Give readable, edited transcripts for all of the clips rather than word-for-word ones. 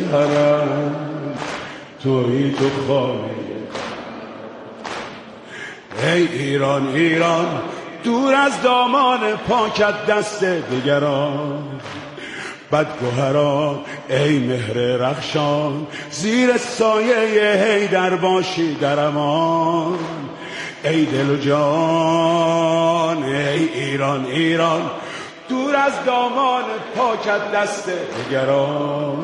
حرم تویی تو خانه. ای ایران ایران دور از دامان پاکت دست دیگران، بدگوهران ای مهر رخشان زیر سایه حیدر باشی در امان. ای دل و جان ای ایران ایران دور از دامان پاکت دست دیگران،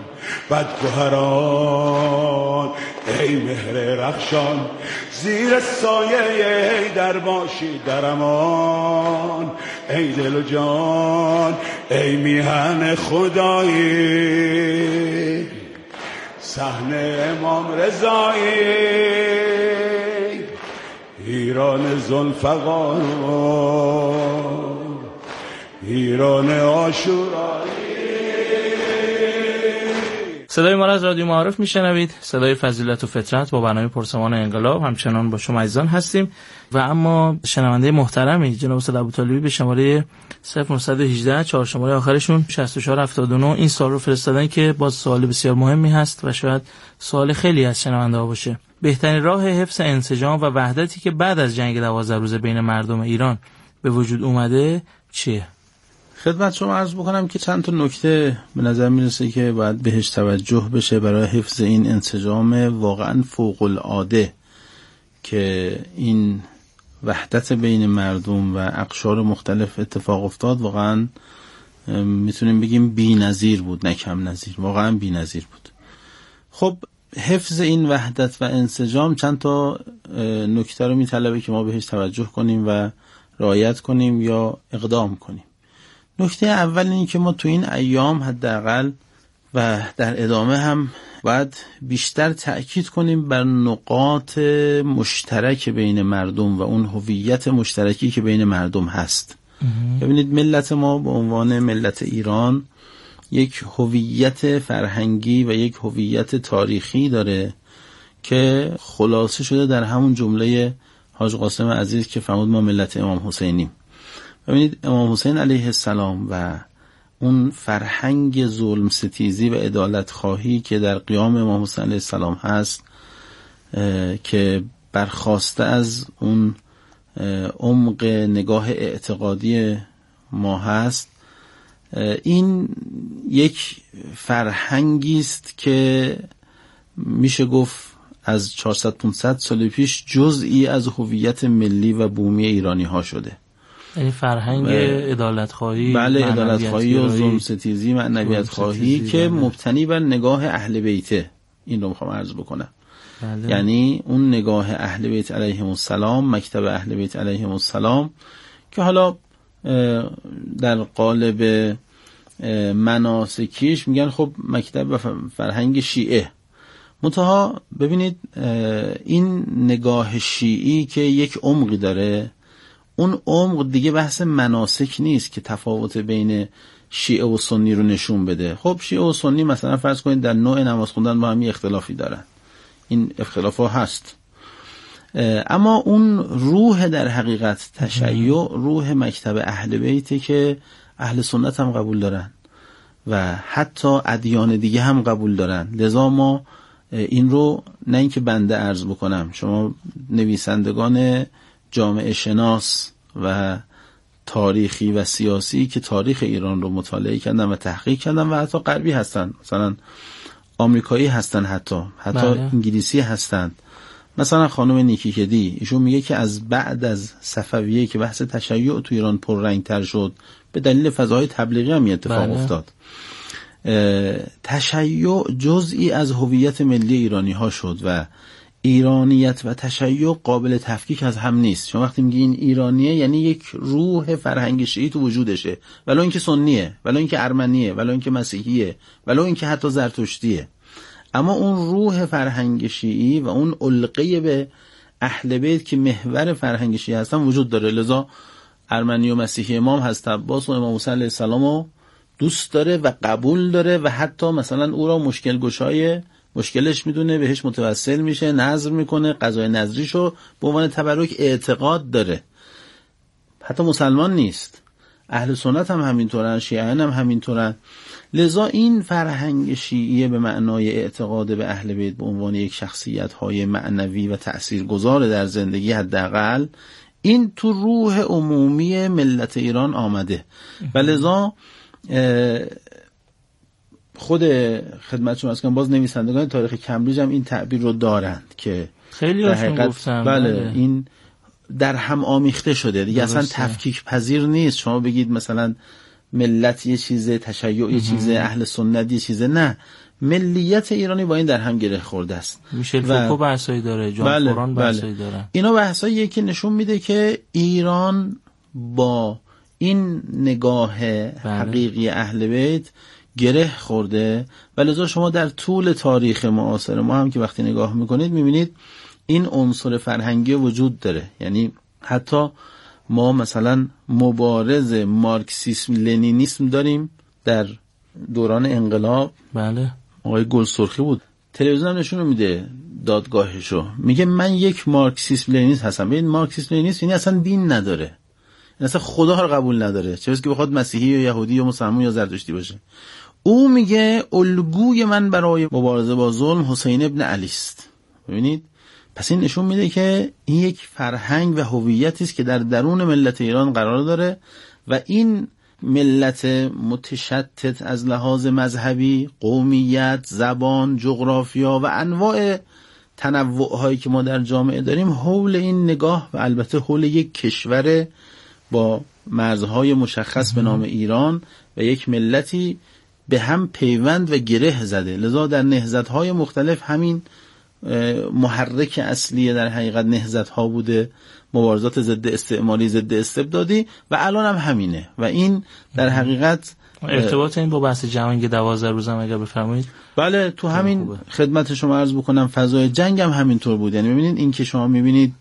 بدگوهران ای مهر رخشان زیر سایه حیدر باشی در امان. ای دل و جان ای میهن خدایی صحن امام رضایی، ایران ذوالفقار ایران عاشورایی. صدای ما را از رادیو معارف میشنوید، صدای فضیلت و فطرت با برنامه پرسمان انقلاب. همچنان با شما عزیزان هستیم و اما شنونده محترمی جناب استاد ابوطالبی به شماره 0918 4 شماره آخرشون 6479 این سوال رو فرستادن که باز سوال بسیار مهمی هست و شاید سوال خیلی از شنونده ها باشه. بهترین راه حفظ انسجام و وحدتی که بعد از جنگ 12 روزه بین مردم ایران به وجود اومده چیه؟ خدمت شما عرض بکنم که چند تا نکته به نظر میرسه که باید بهش توجه بشه برای حفظ این انسجام واقعا فوق العاده که این وحدت بین مردم و اقشار مختلف اتفاق افتاد. واقعا میتونیم بگیم بی‌نظیر بود، نه کم نظیر، واقعا بی‌نظیر بود. خب حفظ این وحدت و انسجام چند تا نکته رو میطلبه که ما بهش توجه کنیم و رعایت کنیم یا اقدام کنیم. نکته اول اینه که ما تو این ایام حداقل و در ادامه هم باید بیشتر تأکید کنیم بر نقاط مشترک بین مردم و اون هویت مشترکی که بین مردم هست. ببینید ملت ما به عنوان ملت ایران یک هویت فرهنگی و یک هویت تاریخی داره که خلاصه شده در همون جمله حاج قاسم عزیز که فرمود ما ملت امام حسینیم. ببینید امام حسین علیه السلام و اون فرهنگ ظلم ستیزی و عدالت خواهی که در قیام امام حسین علیه السلام هست که برخواسته از اون عمق نگاه اعتقادی ما هست، این یک فرهنگی است که میشه گفت از 400-500 سال پیش جزئی از هویت ملی و بومی ایرانی ها شده. یعنی فرهنگ عدالت خواهی، بله عدالت خواهی و ظلم ستیزی، معنویت خواهی که مبتنی بر نگاه اهل بیته. این رو میخوام عرض بکنم. بله. یعنی اون نگاه اهل بیت علیهم السلام، مکتب اهل بیت علیهم السلام که حالا در قالب مناسکیش میگن خب مکتب و فرهنگ شیعه. منتها ببینید این نگاه شیعی که یک عمقی داره، اون عمق دیگه بحث مناسک نیست که تفاوت بین شیعه و سنی رو نشون بده. خب شیعه و سنی مثلا فرض کنید در نوع نماز خوندن با هم اختلافی دارن، این اختلاف ها هست، اما اون روح در حقیقت تشیع روح مکتب اهل بیته که اهل سنت هم قبول دارن و حتی ادیان دیگه هم قبول دارن. لذا ما این رو نه اینکه بنده عرض بکنم، شما نویسندگان جامعه شناس و تاریخی و سیاسی که تاریخ ایران رو مطالعه کردن و تحقیق کردن و حتی غربی هستن، مثلا آمریکایی هستن، حتی بله. انگلیسی هستند. مثلا خانم نیکی کدی ایشون میگه که از بعد از صفویه که بحث تشیع تو ایران پررنگتر شد به دلیل فضاهای تبلیغی هم اتفاق بله. افتاد. تشیع جزئی از هویت ملی ایرانی ها شد و ایرانیت و تشیع قابل تفکیک از هم نیست. شما وقتی میگی این ایرانیه یعنی یک روح فرهنگ شیعی تو وجودشه، ولو اینکه سنیه، ولو اینکه ارمنیه، ولو اینکه مسیحیه، ولو اینکه حتی زرتشتیه، اما اون روح فرهنگ شیعی و اون علقه به اهل بیت که محور فرهنگ شیعی هستن وجود داره. لذا ارمنی و مسیحی امام حضرت عباس و امام حسین علیه السلام رو دوست داره و قبول داره و حتی مثلا او را مشکل گشای مشکلش میدونه، بهش متوسل میشه، نظر میکنه، قضای نظریشو به عنوان تبرک اعتقاد داره. حتی مسلمان نیست اهل سنت هم همینطورن، شیعیان هم همینطورن. لذا این فرهنگ شیعیه به معنای اعتقاد به اهل بیت به عنوان یک شخصیت‌های معنوی و تأثیرگذار در زندگی حداقل، این تو روح عمومی ملت ایران آمده و لذا خود خدمت شما از باز نویسندگان تاریخ کمبریج هم این تعبیر رو دارند که خیلی هاشون گفتن بله این در هم آمیخته شده دیگه، اصلا تفکیک پذیر نیست. شما بگید مثلا ملت یه چیزه، تشیع یه چیزه، اهل سنت یه چیزه، نه، ملیت ایرانی با این در هم گره خورده است. میشل فوکو بحثایی داره، جان فوران بحثایی داره. اینا بحثایی که نشون میده که ایران با این نگاه حقیقی اهل بیت گره خورده و لذا شما در طول تاریخ معاصر ما هم که وقتی نگاه میکنید میبینید این عنصر فرهنگی وجود داره. یعنی حتی ما مثلا مبارز مارکسیسم لنینیسم داریم در دوران انقلاب. بله، آقای گلسرخی بود، تلویزیون هم نشون میده دادگاهشو، میگه من یک مارکسیسم لنینیست هستم. ببین مارکسیسم لنینیست یعنی اصلا دین نداره، این اصلا خدا رو قبول نداره، چه که بخواد مسیحی یا یهودی یا مسلمان یا زرتشتی باشه. او میگه الگوی من برای مبارزه با ظلم حسین ابن علی است. ببینید، پس این نشون میده که این یک فرهنگ و هویتی است که در درون ملت ایران قرار داره و این ملت متشتت از لحاظ مذهبی، قومیت، زبان، جغرافیا و انواع تنوع‌هایی که ما در جامعه داریم حول این نگاه و البته حول یک کشور با مرزهای مشخص به نام ایران و یک ملتی به هم پیوند و گره زده. لذا در نهضت‌های مختلف همین محرک اصلی در حقیقت نهضت‌ها بوده، مبارزات ضد استعماری، ضد استبدادی و الان هم همینه و این در حقیقت ارتباط این با بحث جنگ 12 روزم اگر بفرمایید. بله، تو همین خدمت شما عرض بکنم فضای جنگ هم همینطور بود. یعنی ببینید این که شما میبینید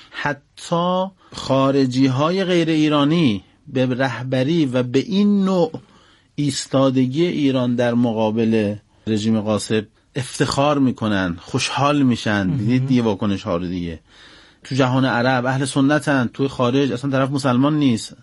حتی خارجی‌های غیر ایرانی به رهبری و به این نوع ایستادگی ایران در مقابل رژیم غاصب افتخار میکنن، خوشحال میشن. دیدید دیگه واکنش ها رو دیگه. تو جهان عرب اهل سنتن، تو خارج اصلا طرف مسلمان نیست.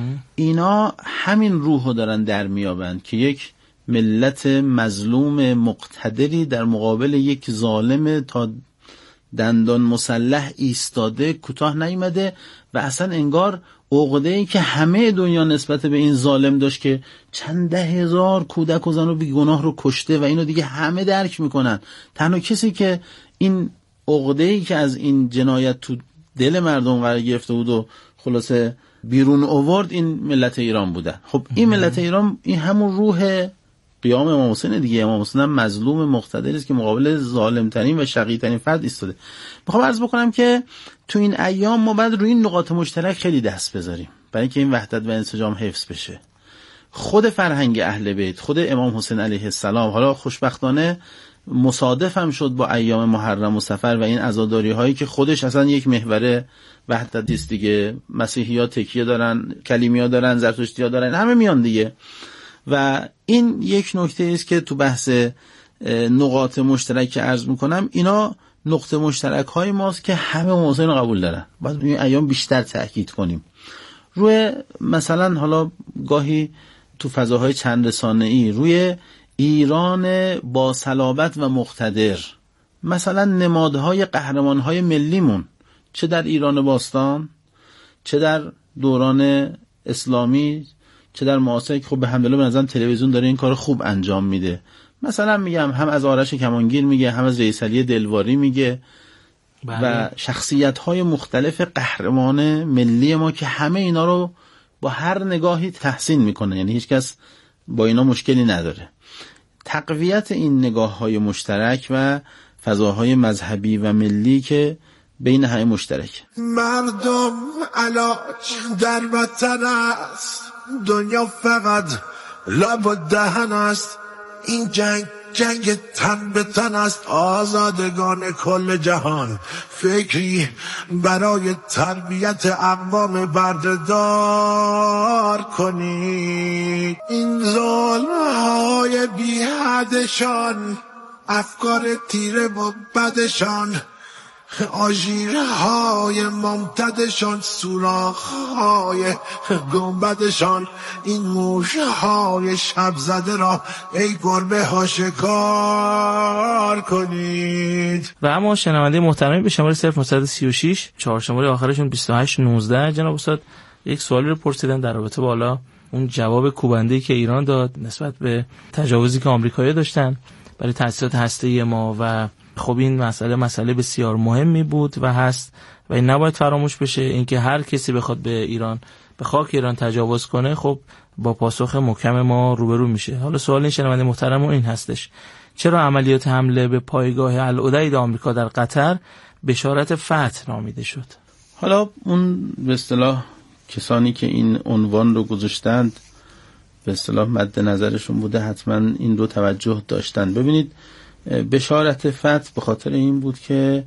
اینا همین روح رو دارن در میابند که یک ملت مظلوم مقتدری در مقابل یک ظالم تا دندان مسلح ایستاده، کوتاه نیامده و اصلا انگار عقده‌ای که همه دنیا نسبت به این ظالم داشت که چند ده هزار کودک و زن و بیگناه رو کشته و اینو دیگه همه درک میکنن، تنها کسی که این عقده‌ای که از این جنایت تو دل مردم قرار گرفته بود و خلاصه بیرون آورد این ملت ایران بودن. خب این ملت ایران این همون روح قیام امام حسین دیگه. امام حسین هم مظلوم مقتدری است که مقابل ظالم‌ترین و شقی‌ترین فرد ایستاده. میخوام عرض بکنم که تو این ایام ما باید روی این نقاط مشترک خیلی دست بذاریم برای اینکه این وحدت و انسجام حفظ بشه. خود فرهنگ اهل بیت، خود امام حسین علیه السلام، حالا خوشبختانه مصادف هم شد با ایام محرم و صفر و این عزاداری هایی که خودش اصلا یک محور وحدت است دیگه. مسیحی ها تکیه دارن، کلیمی ها دارن، زرتشتی ها دارن، همه میان دیگه. و این یک نکته است که تو بحث نقاط مشترک که عرض میکنم، اینا نقطه مشترک های ماست که همه موضوع رو قبول دارن. باید این ایام بیشتر تأکید کنیم روی مثلا حالا گاهی تو فضاهای چند رسانه‌ای روی ایران با صلابت و مقتدر، مثلا نمادهای قهرمانهای ملیمون، چه در ایران باستان، چه در دوران اسلامی، چه در معاصر، که خب به حمدالله به نظرم تلویزیون داره این کار خوب انجام میده. مثلا میگم هم از آرش کمانگیر میگه، هم از رئیس علی دلواری میگه و شخصیت‌های مختلف قهرمان ملی ما که همه اینا رو با هر نگاهی تحسین میکنه، یعنی هیچ کس با اینا مشکلی نداره. تقویت این نگاه‌های مشترک و فضاهای مذهبی و ملی که بین همه مشترک. مردم علاج در وطن است، دنیا فقط لب و دهن است. این جنگ تن به تن است، آزادگان کل جهان فکری برای تربیت اقوام بردهدار کنید. این ظلم‌های بی حدشان، افکار تیره و بدشان آژیرهای ممتدشان، سوراخهای گنبدشان، این موشهای شب زده را ای گربه ها شکار کنید. و اما شنونده محترمی به شماره 0936 4 شماره آخرشون 2819 جناب استاد یک سوالی رو پرسیدن در رابطه با حالا اون جواب کوبنده‌ای که ایران داد نسبت به تجاوزی که آمریکایی‌ها داشتن برای تأسیسات هسته‌ای ما و خب این مسئله بسیار مهمی بود و هست و این نباید فراموش بشه. اینکه هر کسی بخواد به ایران به خاک ایران تجاوز کنه خب با پاسخ محکم ما روبرو میشه. حالا سوال این شنونده محترم این هستش: چرا عملیات حمله به پایگاه العدید آمریکا در قطر بشارت فتح نامیده شد؟ حالا اون به اصطلاح کسانی که این عنوان رو گذاشتند به اصطلاح مد نظرشون بوده، حتما این رو توجه داشتن. ببینید بشارت فتح به خاطر این بود که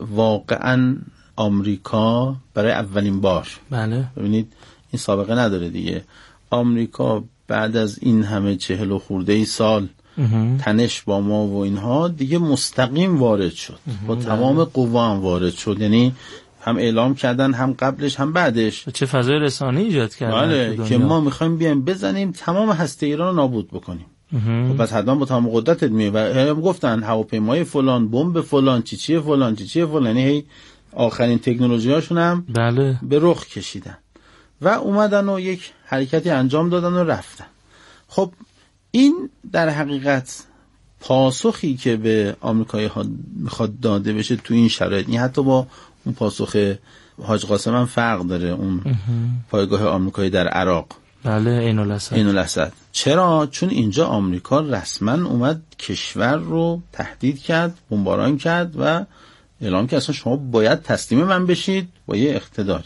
واقعا آمریکا برای اولین بار، بله ببینید این سابقه نداره دیگه، آمریکا بعد از این همه 40 و خورده ای سال تنش با ما و اینها دیگه مستقیم وارد شد، با تمام قوا هم وارد شد. یعنی هم اعلام کردن هم قبلش هم بعدش. چه فضای رسانه‌ای ایجاد کردن بله که ما میخوایم بیایم بزنیم تمام هسته ایران رو نابود بکنیم. پس حتما با تمام قدرتت میه و گفتن هواپیمای فلان، بمب فلان، چیچی فلان، یعنی هی آخرین تکنولوژی هاشون هم بله به رخ کشیدن و اومدن و یک حرکتی انجام دادن و رفتن. خب این در حقیقت پاسخی که به آمریکایی ها میخواد داده بشه تو این شرایط، این حتی با اون پاسخ حاج قاسم هم فرق داره، اون پایگاه آمریکایی در عراق. بله عین الاسد. چرا؟ چون اینجا آمریکا رسما اومد کشور رو تهدید کرد، بمباران کرد و اعلام کرد اصلا شما باید تسلیم من بشید با یه اقتداری.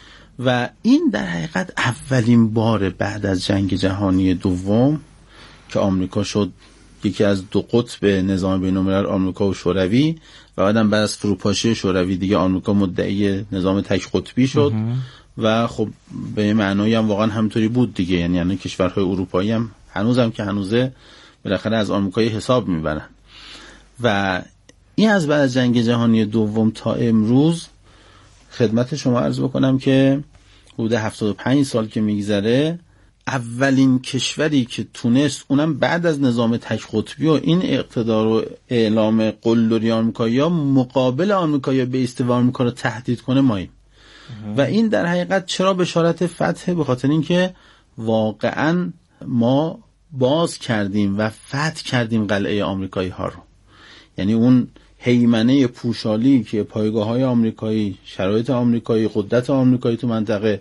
و این در حقیقت اولین بار بعد از جنگ جهانی دوم که آمریکا شد یکی از دو قطب نظام بین‌الملل، آمریکا و شوروی، و بعدم بعد از فروپاشی شوروی دیگه آمریکا مدعی نظام تک قطبی شد و خب به معنایی هم واقعا همینطوری بود دیگه. یعنی کشورهای اروپایی هم هنوزم که هنوزه بالاخره از آمریکایی حساب میبرن. و این از بعد از جنگ جهانی دوم تا امروز خدمت شما عرض بکنم که حدود 75 سال که میگذره، اولین کشوری که تونست اونم بعد از نظام تک قطبی و این اقتدار و اعلام قلدری آمریکایی‌ها مقابل آمریکایی‌ها به استوا آمریکا رو تهدید کنه ماییم. و این در حقیقت چرا بشارت فتح؟ به خاطر اینکه واقعا ما باز کردیم و فتح کردیم قلعه آمریکایی ها رو. یعنی اون هیمنه پوشالی که پایگاه‌های آمریکایی، شرایط آمریکایی، قدرت آمریکایی تو منطقه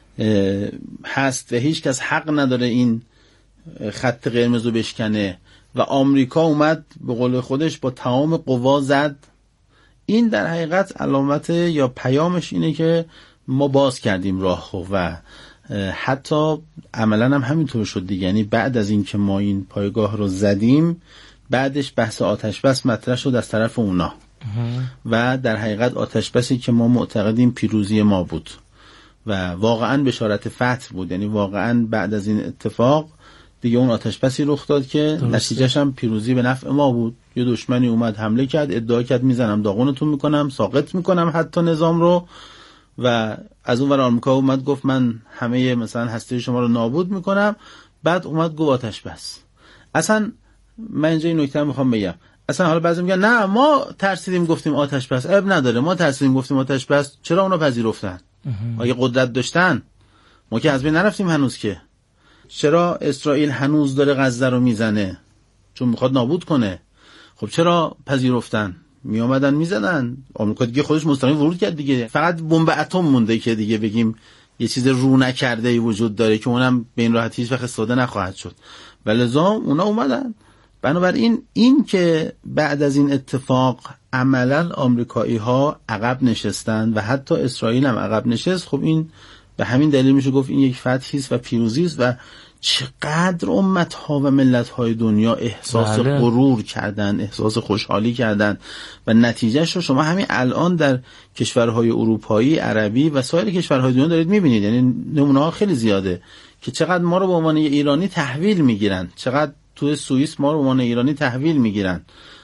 هست و هیچ کس حق نداره این خط قرمز رو بشکنه و آمریکا اومد به قول خودش با تمام قوا زد. این در حقیقت علامت یا پیامش اینه که ما باز کردیم راه و حتی عملا هم همینطور شد دیگه. یعنی بعد از این که ما این پایگاه رو زدیم، بعدش بحث آتش بس مطرح شد از طرف اونا و در حقیقت آتش بسی که ما معتقدیم پیروزی ما بود و واقعا بشارت فتح بود. یعنی واقعا بعد از این اتفاق دیگه اون آتش بسی رخ داد که نتیجهش هم پیروزی به نفع ما بود. یه دشمنی اومد حمله کرد، ادعا کرد میزنم داغونتون میکنم، ساقط میکنم حتی نظام رو، و از اون ور آمریکا اومد گفت من همه مثلا هسته شما رو نابود میکنم. بعد اومد گفت آتش بس. اصلا من اینجا این نکته میخوام بگم، اصلا حالا بعضی میگن نه ما ترسیدیم گفتیم آتش بس. عیب نداره، ما ترسیدیم گفتیم آتش بس. چرا اونا پذیرفتن؟ آیا قدرت داشتن؟ ما که از بین نرفتیم هنوز که. چرا اسرائیل هنوز داره غزه رو میزنه؟ چون میخواد نابود کنه. خب چرا پذیرفتن؟ می اومدن میزدن. آمریکا دیگه خودش مستقیم ورود کرد دیگه. فقط بمب اتم مونده که دیگه بگیم یه چیز رو نکرده ای وجود داره که اونم به این راحتی هیچ وقت استفاده نخواهد شد. ولذا اونا اومدن. بنابراین این که بعد از این اتفاق عملا آمریکایی ها عقب نشستن و حتی اسرائیل هم عقب نشست، خب این به همین دلیل میشه گفت این یک فتحی است و پیروزی است و چقدر امت‌ها و ملت‌های دنیا احساس غرور کردن، احساس خوشحالی کردن و نتیجهش رو شما همین الان در کشورهای اروپایی، عربی و سایر کشورهای دنیا دارید می‌بینید. یعنی نمونه‌ها خیلی زیاده که چقدر ما رو به عنوان ایرانی تحویل می‌گیرن، چقدر توی سوئیس ما رو به عنوان ایرانی تحویل می‌گیرن،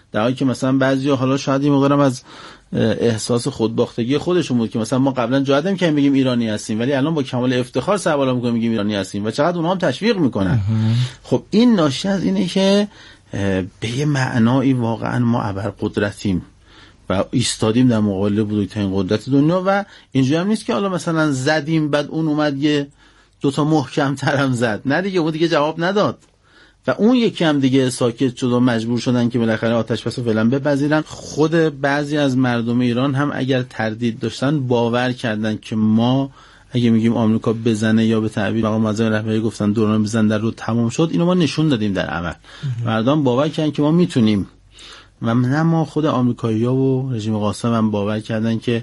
در حالی که مثلا بعضیا حالا شاید این موقع از احساس خودباختگی خودشون بود که مثلا ما قبلا جرئت نمی‌کردیم بگیم ایرانی هستیم، ولی الان با کمال افتخار سر بالا می‌کنیم میگیم ایرانی هستیم و چقدر اونها هم تشویق میکنن. خب این ناشی از اینه که به یه معنایی واقعا ما ابرقدرتیم و ایستادیم در مقابل بزرگترین قدرت دنیا و اینجوری هم نیست که حالا مثلا زدیم بعد اون اومد یه دوتا محکم ترم زد، نه دیگه اون دیگه جواب نداد و اون یکی هم دیگه ساکت شد و مجبور شدن که بالاخره آتش بس فعلا بپذیرن. خود بعضی از مردم ایران هم اگر تردید داشتن باور کردن که ما اگه میگیم آمریکا بزنه یا به تعبیر آقا معظم رهبری گفتن دوران بزن در رو تمام شد، اینو ما نشون دادیم در عمل. مردم باور کردن که ما میتونیم و نه ما خود آمریکایی‌ها و رژیم قاسم هم باور کردن که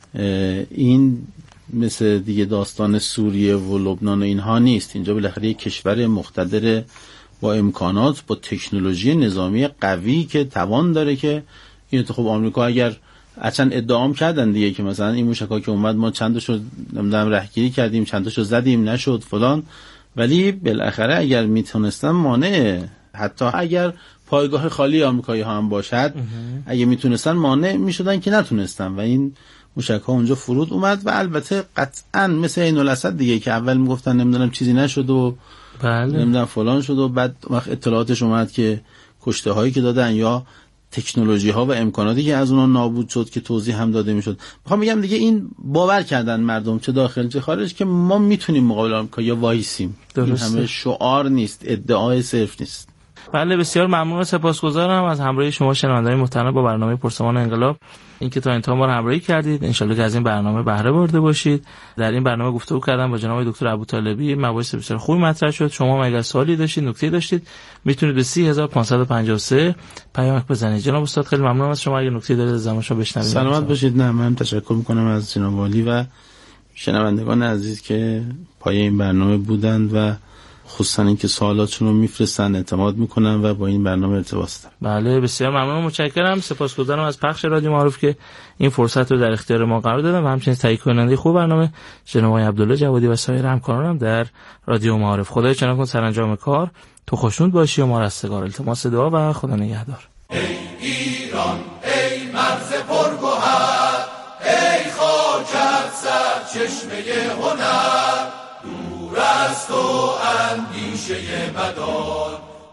این مثل دیگه داستان سوریه و لبنان و اینها نیست. اینجا بالاخره یک کشور مقتدر با امکانات، با تکنولوژی نظامی قوی که توان داره که این خب آمریکا اگر اصلا ادعام کردن دیگه که مثلا این موشک‌ها که اومد ما چند تاشو نمیدونم رهگیری کردیم، چند تاشو زدیم نشد فلان، ولی بالاخره اگر میتونستن مانع، حتی اگر پایگاه خالی آمریکایی ها هم باشد اگه میتونستن مانع میشدن که نتونستن و این موشک‌ها اونجا فرود اومد و البته قطعا مثل این الاسد دیگه که اول میگفتن نمیدونم چیزی نشد و نمیدونم فلان شد و بعد وقت اطلاعاتش اومد که کشته هایی که دادن یا تکنولوژی ها و امکاناتی که از اونها نابود شد که توضیح هم داده میشد. میخوام بگم دیگه این باور کردن مردم چه داخل چه خارج که ما میتونیم مقابل آمریکا یا وایسیم. این همه شعار نیست، ادعای صرف نیست. بله بسیار ممنون و سپاسگزارم از همراهی شما شنوندگان محترم با برنامه پرسمان انقلاب، اینکه تا انتها ما رو همراهی کردید. ان شاءالله که از این برنامه بهره برده باشید. در این برنامه گفتگو کردم با جناب دکتر ابوطالبی، مباحث بسیار خوبی مطرح شد. شما اگر سوالی داشتید، نکته‌ای داشتید، میتونید به 30553 پیامک بزنید. جناب استاد خیلی ممنونم از شما. اگر نکته‌ای دارید از زمانشو بشنوید. سلامت باشید. نه من تشکر می‌کنم از جناب والی و شنوندگان عزیز که پای این برنامه بودند و خصوصا اینکه سوالاتشون رو میفرستن، اعتماد میکنن و با این برنامه ارتباط دارن. بله بسیار ممنونم، متشکرم. سپاسگزارم از پخش رادیو معارف که این فرصت رو در اختیار ما قرار دادن و همچنین تهیه کننده خوب برنامه جناب آقای عبدالله جوادی و سایر همکارانم در رادیو معارف. خدای چنان کن سرانجام کار تو خوشنود باشی و ما رستگار. التماس دعا و خدا نگهدار. ای ایران ای مرز پرگوهر، ای خاکت سرچشمه هنر، دور از تو اندیشه مدار،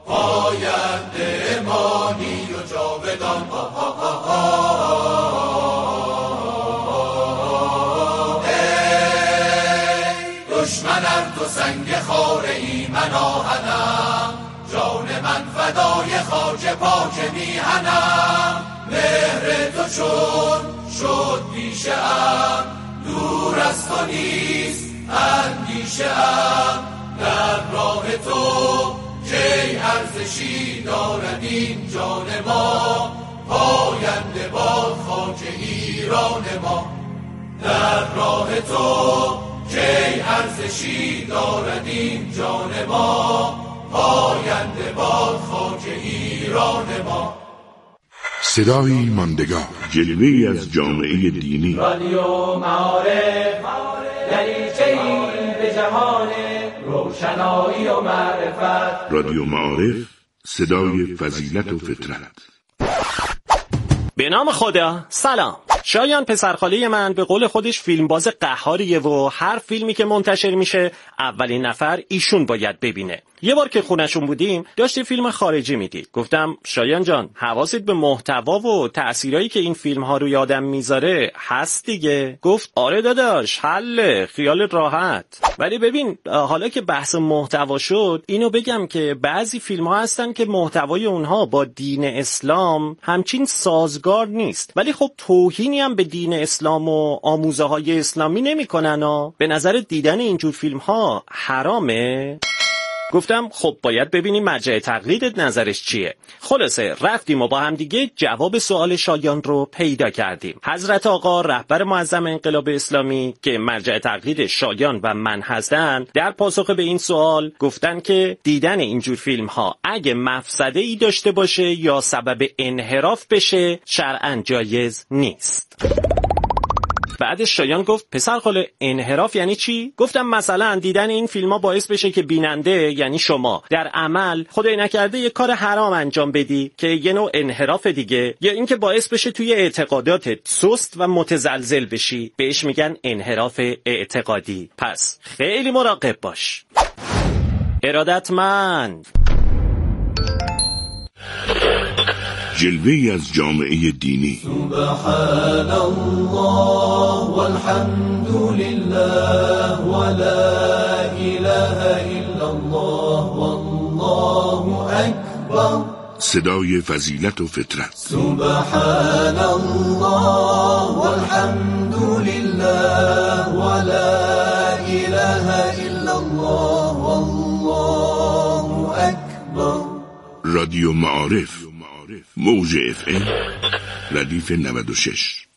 پاینده مانی و جاودان. ای دشمن ار تو سنگ خاره ای من آهنم، جان من فدای خاک پاک میهنم. مهر تو چون شد پیشه ام، دور از تو نیست اندیشه ام. در راه تو کی ارزشی دارد این جان ما، پاینده باد خاک ایران ما. در راه تو کی ارزشی دارد این جان ما، پاینده باد خاک ایران ما. صدای ماندگار، جلوه‌ای از جامعه دینی. رادیو معارف، دریچه‌ای به جهان روشنایی و معرفت. رادیو معارف، صدای فضیلت و فطرت. به نام خدا. سلام. شایان پسرخاله من به قول خودش فیلمباز قهاریه و هر فیلمی که منتشر میشه اولین نفر ایشون باید ببینه. یه بار که خونشون بودیم داشتی فیلم خارجی میدید. گفتم شایان جان حواست به محتوا و تأثیرایی که این فیلم ها روی آدم میذاره هست دیگه. گفت آره داداش حله، خیالت راحت. ولی ببین حالا که بحث محتوا شد اینو بگم که بعضی فیلم ها هستن که محتوای اونها با دین اسلام همچین سازگار نیست، ولی خب توهینی هم به دین اسلام و آموزه های اسلامی نمی کنن و به نظر دیدن اینجور فیلم ها حرامه؟ گفتم خب باید ببینیم مرجع تقلیدت نظرش چیه. خلاصه رفتیم و با هم دیگه جواب سوال شایان رو پیدا کردیم. حضرت آقا رهبر معظم انقلاب اسلامی که مرجع تقلید شایان و من هستن، در پاسخ به این سوال گفتن که دیدن اینجور فیلم ها اگه مفسده ای داشته باشه یا سبب انحراف بشه شرعاً جایز نیست. بعدش شایان گفت پسر خاله انحراف یعنی چی؟ گفتم مثلا دیدن این فیلم‌ها باعث بشه که بیننده یعنی شما در عمل خدای نکرده یک کار حرام انجام بدی که یه نوع انحراف دیگه، یا اینکه باعث بشه توی اعتقاداتت سست و متزلزل بشی، بهش میگن انحراف اعتقادی. پس خیلی مراقب باش. ارادتمند. جلوه‌ای از جامعه دینی. سبحان الله والحمد لله ولا اله الا الله والله اکبر. صدای فضیلت و فطرت. سبحان الله والحمد لله ولا اله الا الله والله اکبر. رادیو معارف، موج FM ردیف 96.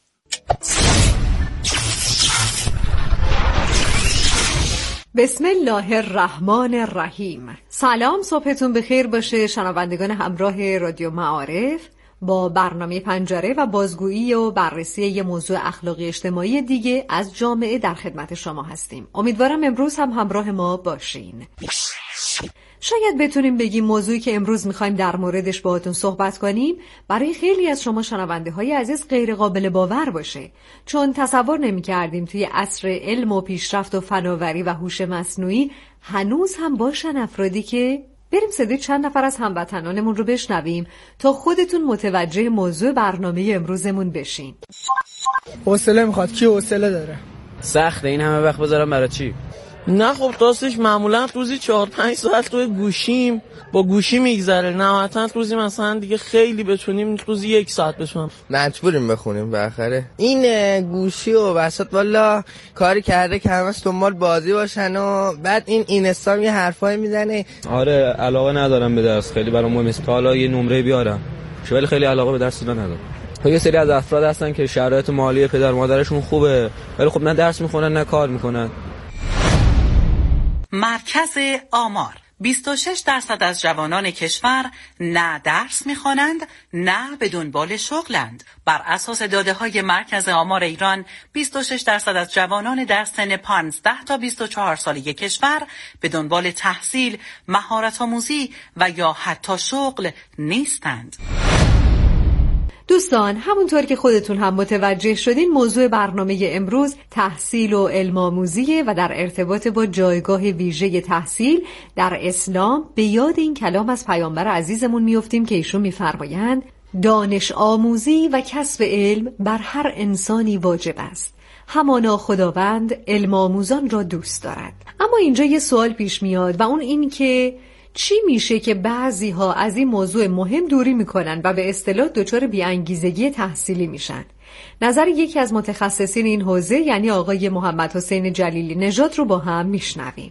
بسم الله الرحمن الرحیم. سلام، صبحتون بخیر باشه شنوندگان همراه رادیو معارف. با برنامه پنجره و بازگویی و بررسی یه موضوع اخلاقی اجتماعی دیگه از جامعه در خدمت شما هستیم. امیدوارم امروز هم همراه ما باشین. شاید بتونیم بگیم موضوعی که امروز میخوایم در موردش باهاتون صحبت کنیم برای خیلی از شما شنونده های عزیز غیر قابل باور باشه، چون تصور نمی‌کردیم توی عصر علم و پیشرفت و فناوری و هوش مصنوعی هنوز هم باشن افرادی که بریم صدای چند نفر از هموطنانمون رو بشنویم تا خودتون متوجه موضوع برنامه امروزمون بشین. حوصله میخواد، کی حوصله داره؟ سخته این همه وقت بذارم برای چی؟ نه خب راستش معمولا روزی 4-5 ساعت روی گوشیم با گوشی میگذره، نهایتا روزی مثلا دیگه خیلی بتونیم روزی 1 ساعت بتونم. مجبوریم بخونیم بالاخره. این گوشی و وسط والا کاری کرده که همش دنبال بازی باشن و بعد این اینستا یه حرفایی میزنه. آره علاقه ندارم به درس، خیلی برام مهم نیست. حالا یه نمره بیارم ولی خیلی علاقه به درس ندارم. یه سری از افراد هستن که شرایط مالی پدر مادرشون خوبه ولی خب نه درس میخونن نه کار میکنن. مرکز آمار 26% از جوانان کشور نه درس می‌خوانند نه به دنبال شغلند. بر اساس داده‌های مرکز آمار ایران 26% از جوانان در سن 15 تا 24 ساله کشور به دنبال تحصیل، مهارت‌آموزی و یا حتی شغل نیستند. دوستان، همونطور که خودتون هم متوجه شدین موضوع برنامه امروز تحصیل و علم آموزیه و در ارتباط با جایگاه ویژه تحصیل در اسلام به یاد این کلام از پیامبر عزیزمون میافتیم که ایشون میفرمایند دانش آموزی و کسب علم بر هر انسانی واجب است، همانا خداوند علم آموزان را دوست دارد. اما اینجا یه سوال پیش میاد و اون این که چی میشه که بعضی ها از این موضوع مهم دوری میکنن و به اصطلاح دچار بی‌انگیزگی تحصیلی میشن؟ نظر یکی از متخصصین این حوزه یعنی آقای محمد حسین جلیلی نژاد رو با هم میشنویم.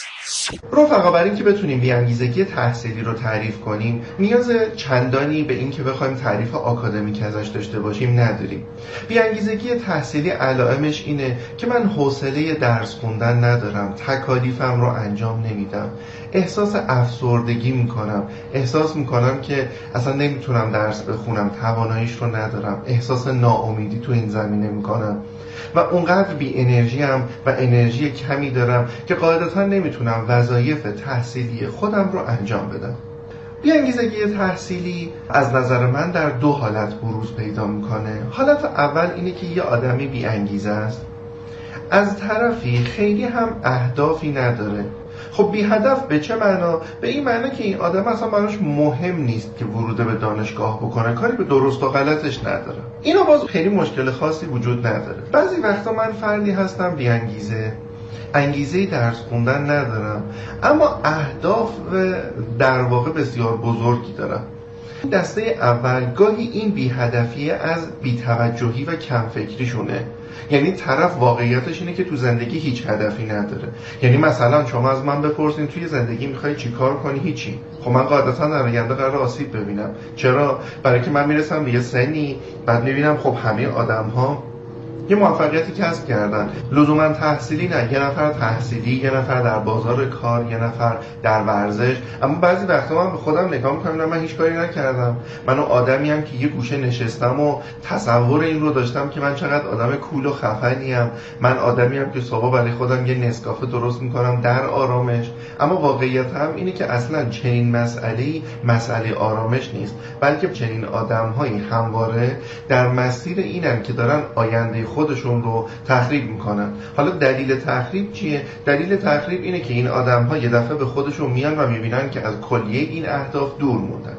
رفقا، برای اینکه بتونیم بی‌انگیزگی تحصیلی رو تعریف کنیم نیاز چندانی به این که بخوایم تعریف آکادمیک ازش داشته باشیم نداریم. بی‌انگیزگی تحصیلی علائمش اینه که من حوصله درس خوندن ندارم، تکالیفم رو انجام نمیدم، احساس افسردگی میکنم، احساس میکنم که اصلا نمیتونم درس بخونم، تواناییش رو ندارم، احساس ناامیدی تو این زمینه میکنم و اونقدر بی انرژی هم و انرژی کمی دارم که قاعدتا نمیتونم وظایف تحصیلی خودم رو انجام بدم. بی‌انگیزگی تحصیلی از نظر من در 2 حالت بروز پیدا میکنه. حالت اول اینه که یه آدمی بی‌انگیزه است، از طرفی خیلی هم اهدافی نداره. خب بی هدف به چه معنا؟ به این معنا که این آدم اصلا براش مهم نیست که ورود به دانشگاه بکنه، کاری به درست و غلطش نداره. اینا باز خیلی مشکل خاصی وجود نداره. بعضی وقتا من فردی هستم بی انگیزه درس خوندن ندارم اما اهداف در واقع بسیار بزرگی دارم. دسته اول گاهی این بی هدفی از بی توجهی و کم فکریشونه. یعنی طرف واقعیتش اینه که تو زندگی هیچ هدفی نداره. یعنی مثلا شما از من بپرسین توی زندگی میخوای چی کار کنی؟ هیچی. خب من قاعدتا در آینده قرار آسیب ببینم. چرا؟ برای که من میرسم به یه سنی بعد میبینم خب همه آدم‌ها یه موفقیتی کسب کردن، لزوما تحصیلی نه، یه نفر تحصیلی، یه نفر در بازار کار، یه نفر در ورزش. اما بعضی وقتا من به خودم نگاه میکنم من هیچ کاری نکردم، من آدمیم که یه گوشه نشستم و تصور این رو داشتم که من چقدر آدم کول و خفنیم، من آدمیم که صبح برای خودم یه نسکافه درست میکنم در آرامش. اما واقعیت هم اینه که اصلا چنین مسئله آرامش نیست، بلکه چنین آدم‌هایی همواره در مسیر اینن که دارن آینده خودشون رو تخریب میکنن. حالا دلیل تخریب چیه؟ دلیل تخریب اینه که این آدم‌ها یه دفعه به خودشون میان و میبینن که از کلیه این اهداف دور موندن.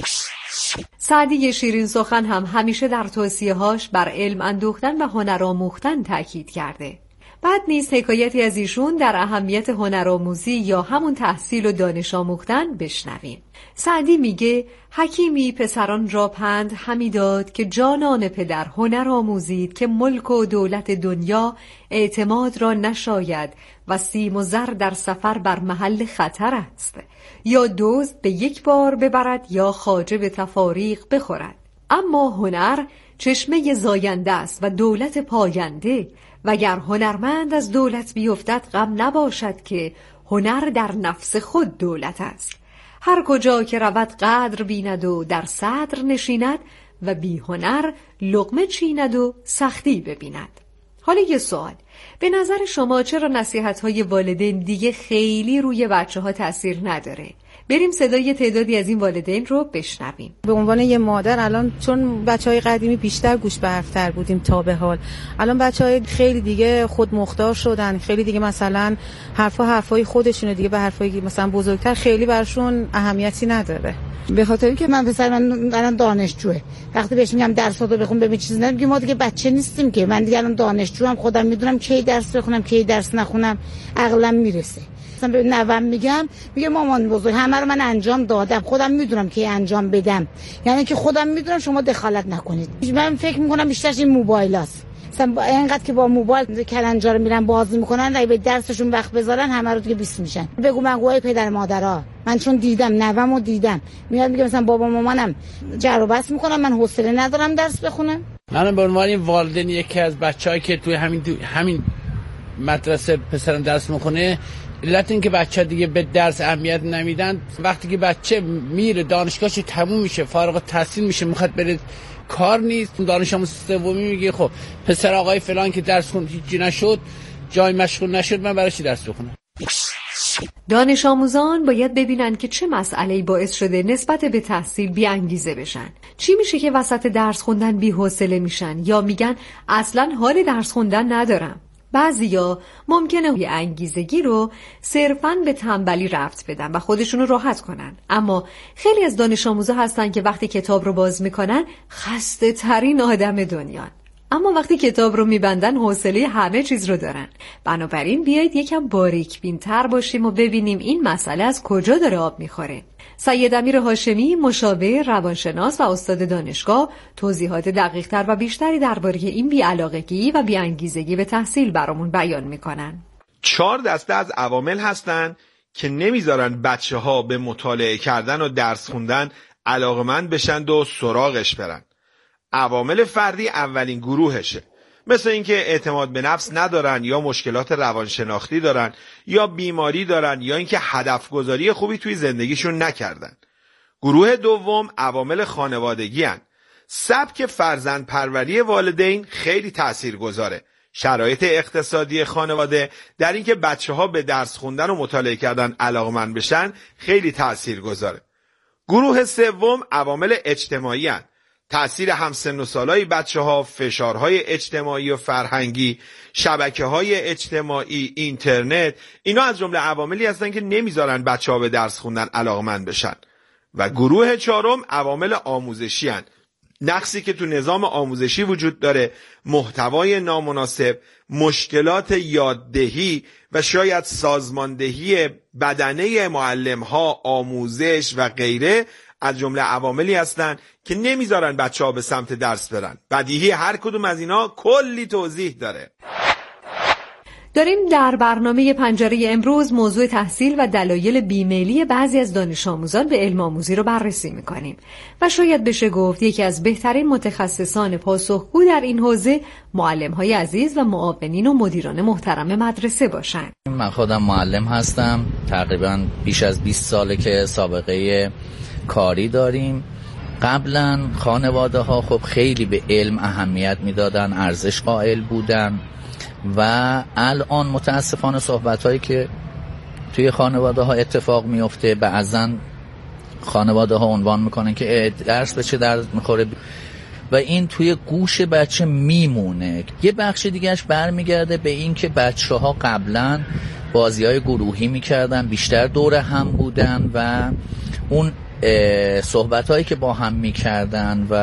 سعدی شیرین سخن هم همیشه در توصیه‌هاش بر علم اندوختن و هنر آموختن تاکید کرده. بعد نیز حکایتی از ایشون در اهمیت هنرآموزی یا همون تحصیل و دانش آموختن بشنویم. سعدی میگه حکیمی پسران را پند همی داد که جانان پدر هنر آموزید که ملک و دولت دنیا اعتماد را نشاید و سیم و زر در سفر بر محل خطر است، یا دزد به یک بار ببرد یا خواجه به تفاریق بخورد. اما هنر چشمه زاینده است و دولت پاینده، وگر هنرمند از دولت بیفتد غم نباشد که هنر در نفس خود دولت است. هر کجا که رود قدر بیند و در صدر نشیند و بی هنر لقمه چیند و سختی ببیند. حالا یه سوال، به نظر شما چرا نصیحت‌های والدین دیگه خیلی روی بچه‌ها تأثیر نداره؟ بریم صدای تعدادی از این والدین رو بشنویم. به عنوان یه مادر الان چون بچهای قدیمی بیشتر گوش به حرفتر بودیم تا به حال، الان بچهای خیلی دیگه خود مختار شدن، خیلی دیگه مثلا حرفای خودشونه دیگه به حرفای مثلا بزرگتر خیلی برشون اهمیتی نداره. به خاطر اینکه من پسر من الان دانشجوه، وقتی بهش میگم درساتو بخون ببین چیزی نمیگه، ما دیگه بچه نیستیم که، من دیگه الان دانشجوام، خودم میدونم کی درس بخونم کی درس نخونم، عقلم میرسه. مثلا به نوام میگه مامان بزرگ همه رو من انجام دادم، خودم میدونم که انجام بدم، یعنی که خودم میدونم شما دخالت نکنید. من فکر میکنم بیشترش این موبایلاست، مثلا اینقدر که با موبایل کلنجا رو میرن بازی میکنن، اگه به درسشون وقت بذارن همه رو دیگه 20 میشن. بگو مگوهای پدر مادرها، من چون دیدم نوامو دیدم، میاد میگه مثلا بابا مامانم جر و بحث میکنم، من حوصله ندارم درس بخونم. من به عنوان والدین یکی از بچه‌ای که توی همین مدرسه پسرم درس میکنه، علت این که بچه دیگه به درس اهمیت نمیدن، وقتی که بچه میره دانشگاهش تموم میشه، فارغ التحصیل میشه، میخواد بره کار نیست، دانش آموز سومی میگه خب پسر آقای فلان که درس خوند هیچی نشد، جای مشغول نشد، من براش درس بخونم. دانش آموزان باید ببینن که چه مسئله‌ای باعث شده نسبت به تحصیل بی انگیزه بشن. چی میشه که وسط درس خوندن بی حوصله میشن یا میگن اصلاً حال درس خوندن ندارم. بعضیا ممکنه یه انگیزگی رو صرفاً به تنبلی ربط بدن و خودشونو راحت کنن، اما خیلی از دانش آموزا هستن که وقتی کتاب رو باز میکنن خسته ترین آدم دنیان، اما وقتی کتاب رو میبندن حوصله همه چیز رو دارن. بنابراین بیایید یکم باریک بین‌تر باشیم و ببینیم این مسئله از کجا داره آب میخوره. سید امیر هاشمی، مشاور، روانشناس و استاد دانشگاه، توضیحات دقیق‌تر و بیشتری درباره این بی‌علاقگی و بی‌انگیزگی به تحصیل برامون بیان میکنن. 4 دسته از عوامل هستن که نمیذارن بچه‌ها به مطالعه کردن و درس خوندن علاقمند بشن و سراغش برن. عوامل فردی اولین گروهشه، مثل اینکه اعتماد به نفس ندارن یا مشکلات روانشناختی دارن یا بیماری دارن یا اینکه هدف گذاری خوبی توی زندگیشون نکردن. گروه دوم عوامل خانوادگی هن. سبک فرزند پروری والدین خیلی تأثیر گذاره. شرایط اقتصادی خانواده در اینکه بچه‌ها به درس خوندن و مطالعه کردن علاقمند بشن خیلی تأثیر گذاره. گروه سوم عوامل اجتماعی هن. تأثیر همسن و سالای بچه‌ها، فشارهای اجتماعی و فرهنگی، شبکه‌های اجتماعی، اینترنت، اینا از جمله عواملی هستن که نمیذارن بچه‌ها به درس خوندن علاقمند بشن. و گروه چهارم عوامل آموزشی هن. نقصی که تو نظام آموزشی وجود داره، محتوای نامناسب، مشکلات یاددهی و شاید سازماندهی بدنه معلم‌ها، آموزش و غیره از جمله عواملی هستن که نمیذارن بچه‌ها به سمت درس برن. بدیهی هر کدوم از اینا کلی توضیح داره. داریم در برنامه پنجره امروز موضوع تحصیل و دلایل بیمیلی بعضی از دانش آموزان به علم آموزی رو بررسی می‌کنیم و شاید بشه گفت یکی از بهترین متخصصان پاسخگو در این حوزه معلم‌های عزیز و معاونین و مدیران محترم مدرسه باشند. من خودم معلم هستم، تقریباً بیش از 20 ساله که سابقه کاری داریم. قبلا خانواده ها خب خیلی به علم اهمیت میدادن، ارزش قائل بودن و الان متاسفانه صحبت هایی که توی خانواده ها اتفاق میفته، بعضا خانواده ها عنوان میکنن که درس به چه درد میخوره و این توی گوش بچه میمونه. یه بخش دیگهش برمیگرده به این که بچه ها قبلا بازی های گروهی میکردن، بیشتر دور هم بودن و اون صحبت هایی که با هم میکردن و